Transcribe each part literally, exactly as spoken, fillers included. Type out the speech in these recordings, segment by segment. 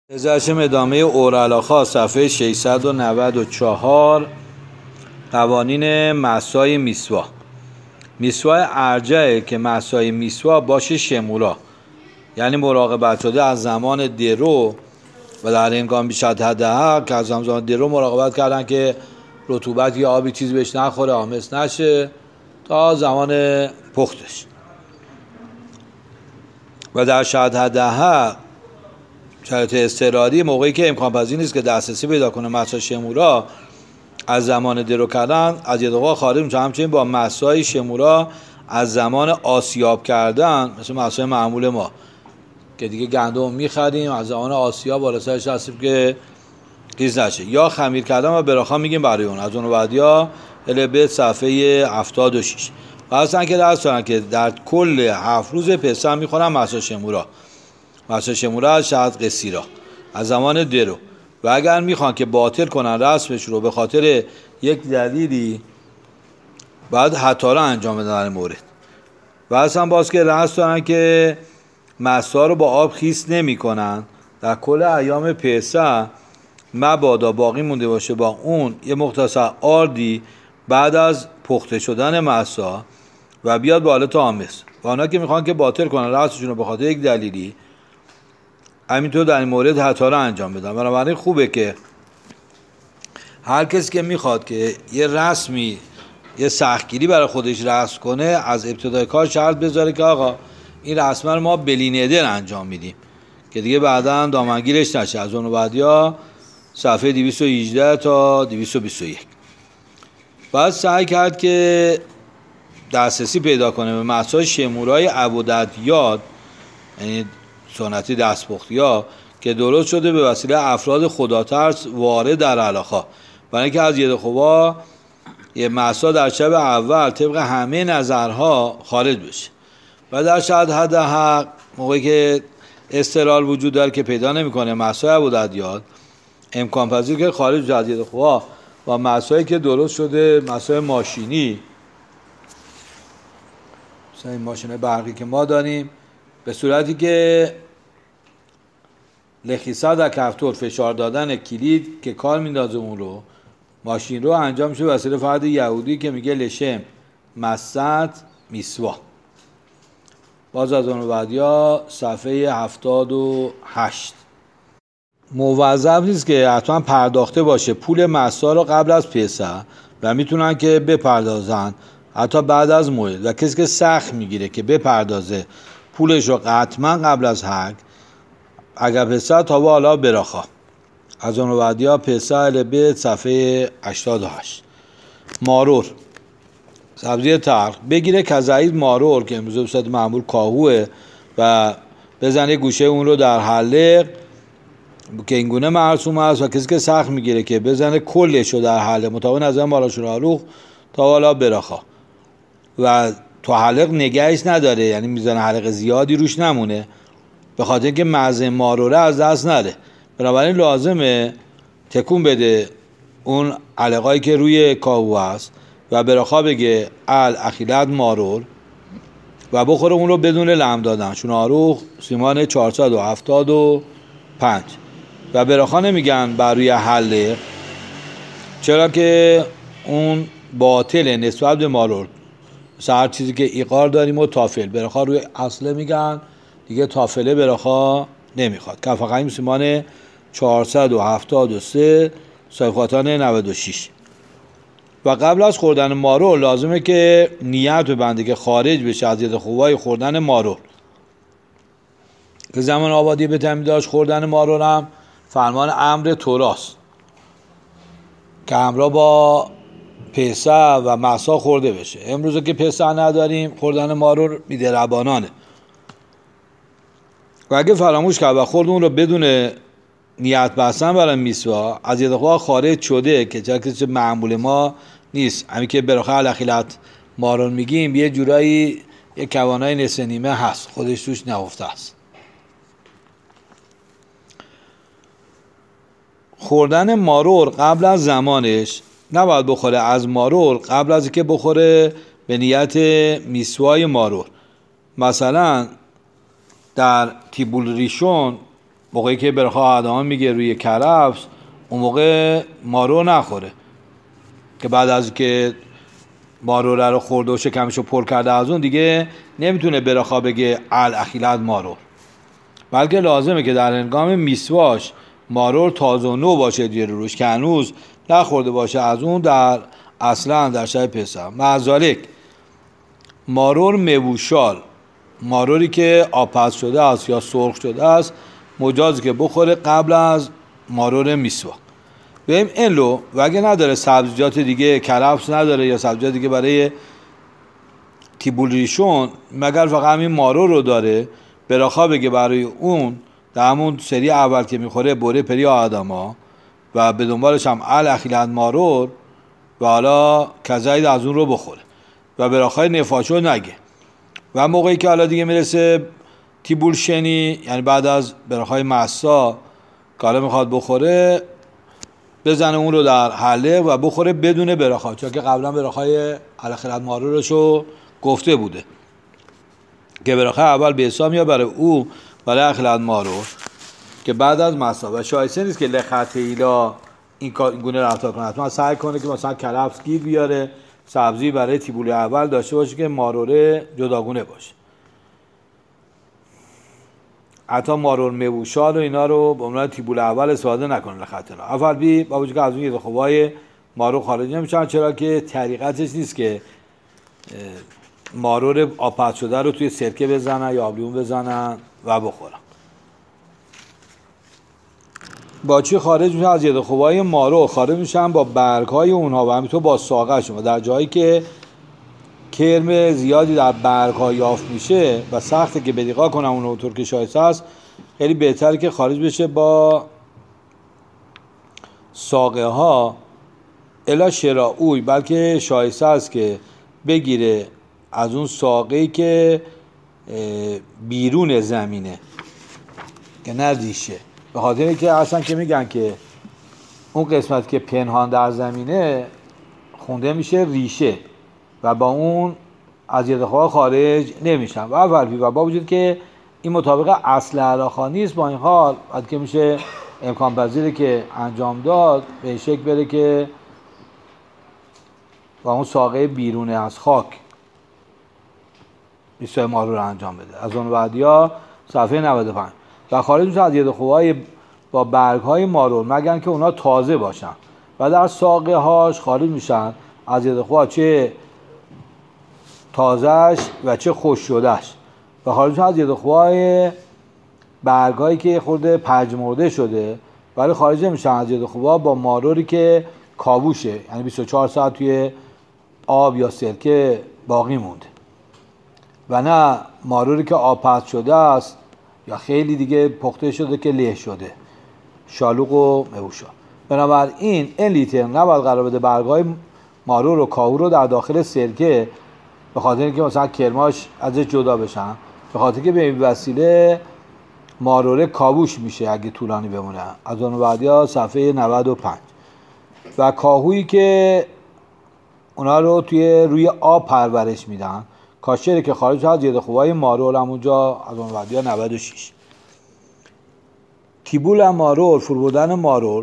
ازشم ادامه اورالاخا صفحه ششصد و نود و چهار. قوانین مسای میسوا. میسوا ارجعه که مسای میسوا باشه شمورا، یعنی مراقبت شده از زمان درو و در هنگام بیشتر حدها که از زمان درو مراقبت کردن که رطوبت یا آبی چیز بهش نخوره، آمس نشه تا زمان پختش. و در شرط حدها شرط اضطراری موقعی که امکان پذیر نیست که دسترسی پیدا کنه مسای شمورا از زمان درو کردن از یدقا خارج میشه. همچنین با مسای شمورا از زمان آسیاب کردن، مثل مسای معمول ما که دیگه گندم میخریم از زمان آسیاب بالا سرش هستیم که ریز نشه، یا خمیر کردن و براخا میگیم برای اون. از اون بعدیا البه صفحه هفتاد و شش. و اصلا که درست دارن که در کل هفت روز پسح میخورن مسای شمورا. مسای شمورا از شرط قصیرا از زمان درو، و اگر میخوان که باطل کنن رسمش رو به خاطر یک دلیلی باید حتارا انجام بدن در مورد. و اصلا باز که رسم دارن که مسا رو با آب خیس نمی کنن در کل ایام پسح، مبادا باقی مونده باشه با اون یه مختصر آردی بعد از پخته شدن مسا و بیاد بالا تا آمس. و اونا که میخوان که باطل کنن رسمشون رو به خاطر یک دلیلی، همینطور در این مورد حتارا انجام بدن. بنابراین خوبه که هر کسی که میخواد که یه رسمی یه سختگیری برای خودش رسم کنه از ابتدای کار شرط بذاره که آقا این رسم رو ما بلینیدر انجام میدیم که دیگه بعدا دامنگیرش نشه. از اون بعدیا صفحه دویست و هجده تا دویست و بیست و یک. بعد سعی کرد که دسترسی پیدا کنه به مسای شمورای عبودیات، یعنی سنتی دستپختی ها که درست شده به وسیله افراد خداترس وارد در علاقه، برای اینکه از ید خوبا یه مسا در شب اول طبق همه نظرها خارج بشه. و در شب حد حق موقعی که استرال وجود داره که پیدا نمیکنه مسای عبودیات، امکان پذیر که خارج بشه از ید خوبا و مسایی که درست شده مسای ماشینی، مثلا این ماشین برقی که ما داریم، به صورتی که لخیصه در کفتور فشار دادن کلید که کار میندازه اون رو ماشین رو انجام میشه وسیله فرد یهودی که میگه لشم مسد میسوا. باز از اون بعدیا صفحه هفتاد و هشت. موظف نیست که حتما پرداخته باشه پول مسا رو قبل از پسح و میتونن که بپردازن حتی بعد از موعد، و کسی که سخت میگیره که بپردازه پولش رو حتما قبل از حج اگر پسح تا بالا براخا. از اون بعدیا پسح لبه صفحه هشتاد و هشت. مارور سبزی تلخ بگیره کزعید مارور که امروز به صورت معمول کاهوه و بزنه گوشه اون رو در حلق که اینگونه مرسوم است، و کسی که سخت میگیره که بزنه کلش رو در حلق مطابق نظر مالاشون آروخ تا بالا براخا و تا حلق نگهش نداره، یعنی میزنه حلق زیادی روش نمونه به خاطر اینکه مزه ماروره از دست نده. بنابراین لازمه تکون بده اون علقایی که روی کاهو هست و براخا بگه ال اخیلت مارور و بخوره اون رو بدون لم دادن. چون آروخ سیمان چهارصد و هفتاد و پنج. و براخا نمیگن بر روی حلق، چرا که اون باطله نسبت به مارور. مثلا هر چیزی که ایقار داریم و تافل براخا روی اصله میگن، دیگه تافله براخا نمیخواد. کفقیم سیمان چهارصد و هفتاد و سه صفحاتان نود و شش. و قبل از خوردن مارور لازمه که نیت ببنده که خارج بشه از ید خوبای خوردن مارور، که زمان آبادی به تمی داشت خوردن مارور هم فرمان امر توراست که همراه با پسح و مسا خورده بشه. امروز که پسح نداریم خوردن مارور میده ربانانه، و اگه فراموش کرد و خورد اون رو بدون نیت بستن برای میسوا از ید خواه خارج شده که چرا کسی معمول ما نیست. همین که براخه الاخیلت مارون میگیم یه جورایی یه کوانای نصف نیمه هست، خودش توش نهفته است. خوردن مارور قبل از زمانش نباید بخوره از مارور قبل از اینکه بخوره به نیت میسوای مارور. مثلا در تیبول ریشون موقعی که برخواه آدمان میگه روی کرفس، اون موقع مارو نخوره، که بعد از که مارو رو خورده و شکمشو پر کرده از اون دیگه نمیتونه برخواه بگه الاخیلت مارو، بلکه لازمه که در هنگام میسواش مارور تازه و نو باشه دیگه روش، که هنوز نخورده باشه از اون در اصلا در شب پسح. معذالک مارور موشال، ماروری که آبپز شده است یا سرخ شده است، مجازی که بخوره قبل از مارور میسوا. ببین این لو و اگه نداره سبزیجات دیگه، کرفس نداره یا سبزیجات دیگه برای تیبول ریشون، مگر فقط همین مارور رو داره، براخا بگه برای اون در همون سری اول که میخوره بوره پری آدما و به دنبالش هم الاخیلت مارور و حالا کزاید از اون رو بخوره و براخای نفاشو نگه. و موقعی که حالا دیگه میرسه تیبول شنی، یعنی بعد از براخای مسا که حالا میخواد بخوره، بزنه اون رو در حله و بخوره بدون براخا، چون که قبلا براخای الاخیلت مارورشو گفته بوده که براخه اول به حساب میاد برای او برای اخیلت مارور که بعد از مسا. و شایسته نیست که لخت ایلا این کار این گونه رفتار کنه، حتما سعی کنه که مثلا کرفس گیر بیاره، سبزی برای تیبول اول داشته باشه که ماروره جداگونه باشه. حتی مارور موشال و اینا رو به عنوان تیبول اول استفاده نکنه لخت اینا. اول بی با وجود که از اون یه خوبای مارور خارج نمیشن، چرا که طریقتش نیست که مارور آبپز شده رو توی سرکه بزنن یا آبلیمون بزنن و بخورن. با چی خارج میشن؟ از ید خوبای مارور خارج میشن با برگ‌های اونها و همینطور با ساقه‌شون. و در جایی که کرم زیادی در برگ‌ها یافت میشه و سخته که بدقیقا کنن اون اونطور که شایسته است، خیلی بهتره که خارج بشه با ساقه ها الا شراعوی، بلکه شایسته است که بگیره از اون ساقه‌ای که بیرون زمینه که نه ریشه، به خاطر که اصلا که میگن که اون قسمت که پنهان در زمینه خونده میشه ریشه و با اون از یدخواه خارج نمیشن. و اول و با وجود که این مطابق اصل علاقه نیست، با این حال بعد که میشه امکان پذیره که انجام داد به شکل بره که با اون ساقه بیرونه از خاک بیستای مارو رو انجام بده. از اون بعدیا صفحه نود و پنج. و خارج میشه از یدخوهای با برگ های مارور مگر که اونا تازه باشن و در ساقه هاش خارج میشن از یدخوها چه تازهش و چه خوش شدهش. و خارج میشه از یدخوهای برگ هایی که خورده پژمرده شده، ولی خارج میشن از یدخوها با ماروری که کاووشه، یعنی بیست و چهار ساعت توی آب یا سرکه باقی مونده، و نه ماروری که آبپز شده است یا خیلی دیگه پخته شده که له شده، شالوق و موشا. بنابراین این لیتر نباید قرار بده برگای مارور و کاهو رو در داخل سرکه، به خاطر اینکه مثلا کرماش ازش جدا بشن، به خاطر که به این وسیله ماروره کاووش میشه اگه طولانی بمونه. از اون بعدیا صفحه نود و پنج. و کاهویی که اونا رو توی روی آب پرورش میدن، کاشره که خارج از ید خوبای مارور همونجا از اون بعدیا نود و شش. تیبول مارور، فربردن مارور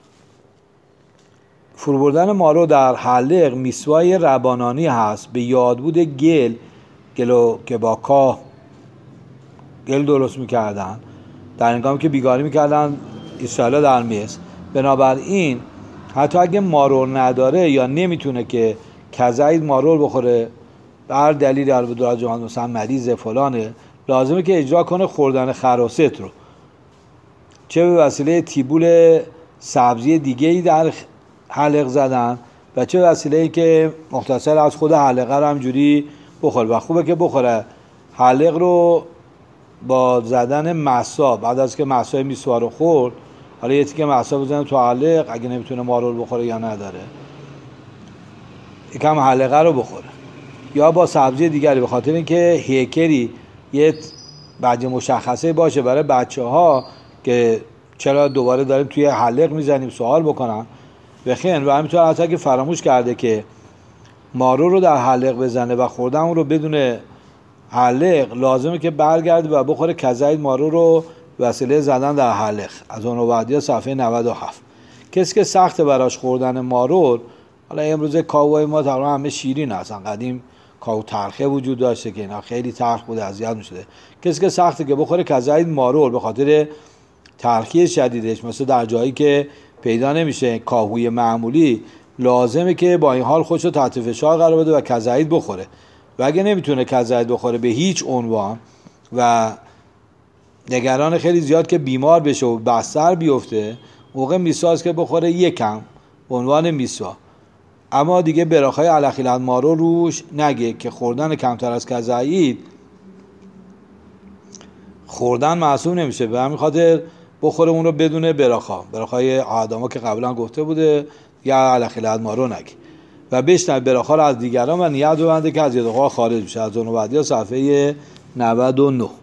فربردن مارور در حلق میسوای ربانانی هست به یادبود گل گلو که با کاه گل درست میکردن در هنگامی که بیگاری میکردن اسرائیل در مصر. بنابراین حتی اگه مارور نداره یا نمیتونه که کزاید مارور بخوره، به هر دلیلی هر بدور از جهان مثلا مریض فلانه، لازمه که اجرا کنه خوردن خراست رو، چه به وسیله تیبول سبزی دیگه‌ای در حلق زدن و چه وسیله‌ای که مختصر از خود حلقه رو همجوری بخوره. و خوبه که بخوره حلق رو با زدن مسا، بعد از که مسای میسوا رو خورد، حالا یه تیکه مسا بزنه تو حلق اگه نمیتونه مارور بخوره یا نداره، یکم حلقه رو بخوره یا با سبزی دیگری، به خاطر اینکه هیکری یه بچه مشخصه باشه برای بچه ها که چرا دوباره داریم توی حلق میزنیم سوال بکنن بخین. و همینطور حتی که فراموش کرده که مارور رو در حلق بزنه و خوردن اون رو بدون حلق، لازمه که برگرده و بخوره کزاید مارور رو وسیله زدن در حلق از اون وعدی صفحه نود و هفت. کسی که سخت براش خوردن مارول، حالا امروز کاوهای ما تقریبا همه شیرین هستن، قدیم کاو تلخه وجود داشته که اینا خیلی تلخ بوده اذیت میشده. کسی که سخته که بخوره کذایید مارول به خاطر تلخی شدیدش، مثلا در جایی که پیدا نمیشه کاهوی معمولی، لازمه که با این حال خودشو تحت فشار قرار بده و کذایید بخوره. و اگه نمیتونه کذایید بخوره به هیچ عنوان و نگران خیلی زیاد که بیمار بشه و بستر بیفته، موقع میسواست که بخوره یکم عنوان میسوا. اما دیگه براخای الخیلت مارو روش نگه که خوردن کمتر از کذایید خوردن معصوم نمیشه، به همین خاطر بخوره اون رو بدون براخا، براخای آدما که قبلا گفته بوده یا الخیلت مارو نگه و بشنوه براخا رو از دیگران و نیت ببنده که از یادخواه خارج بشه. از اون بعدی صفحه نود و نه.